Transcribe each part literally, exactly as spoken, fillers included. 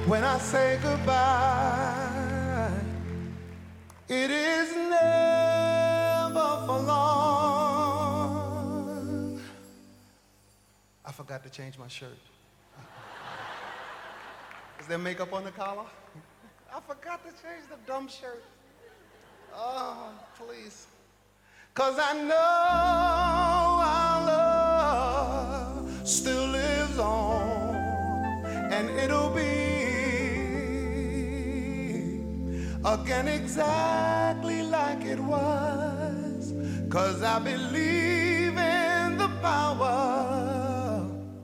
when I say goodbye. It is never for long. I forgot to change my shirt. Is there makeup on the collar? I forgot to change the dumb shirt. Oh, please. Cause I know our love still lives on, and it'll be again exactly like it was. Cause I believe in the power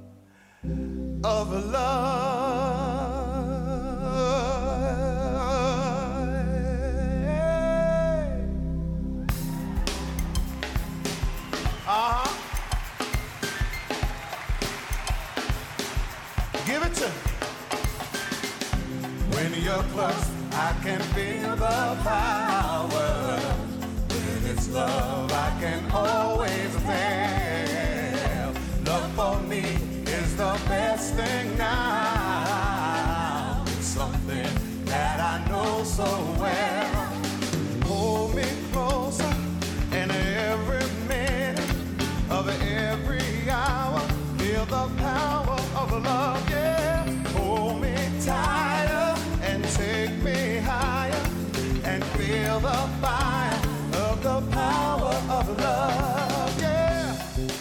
of love. Uh-huh. Give it to me. When you're close, I can feel the power. When it's love, I can always tell. Love for me is the best thing now. It's something that I know so well. Hold me closer, and every minute of every hour, feel the power of love, yeah. Hold me tighter and take me higher, and feel the fire of the power of love, yeah.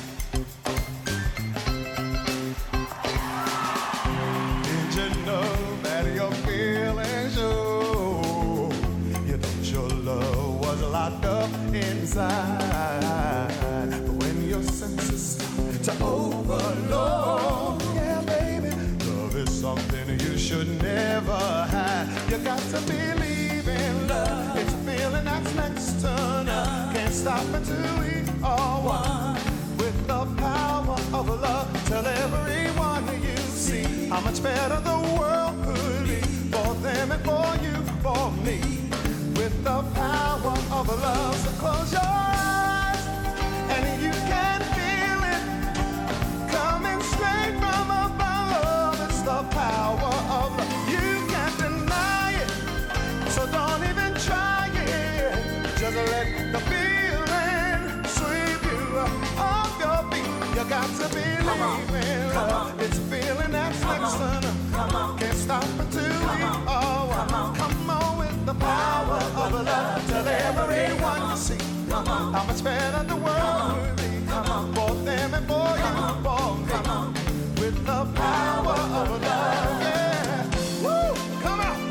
Did you know that your feelings show? You know your love was locked up inside. When your senses start to overload, yeah, baby, love is something you should never hide. You got to believe in love. It's a feeling that's next to none. Can't stop until we are one. With the power of love, tell everyone you see how much better the world could be for them and for you, for me. With the power of love, so close your eyes and you can feel it coming straight from above. It's the power of love. You can't deny it, so don't even try it. Just let the feeling sweep you off your feet. You got to believe in love. It's a feeling that's next to none. Can't stop until we are one. Come on with the power of love. Tell everyone you see how much better the world would be for them and for you, for me. With the power of love, yeah. Woo! Come on!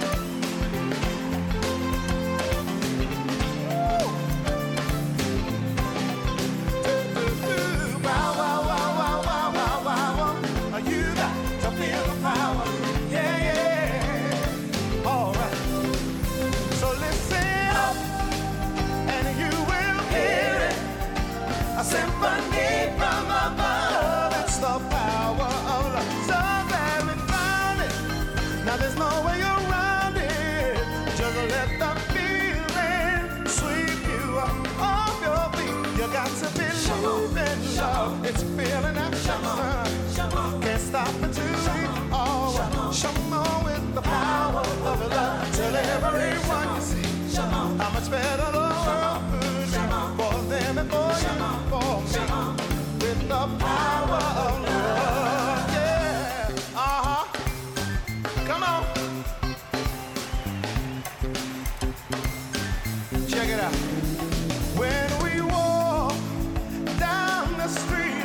Woo! Do, do, do. Wow, wow, wow, wow, wow, wow, wow. You got to feel the power, yeah, yeah. All right. So listen up, and you will hear it. A symphony from above. It's the power of love. So very found it. Now there's no way around it. Just let the feeling sweep you off your feet. You got to believe in love. It's a feeling that's next. Can't stop until we all show on with the power of love. Tell everyone you see how much better the world could be for them and for you, for me. With the power of love, yeah. Uh-huh. Come on. Check it out. When we walk down the street,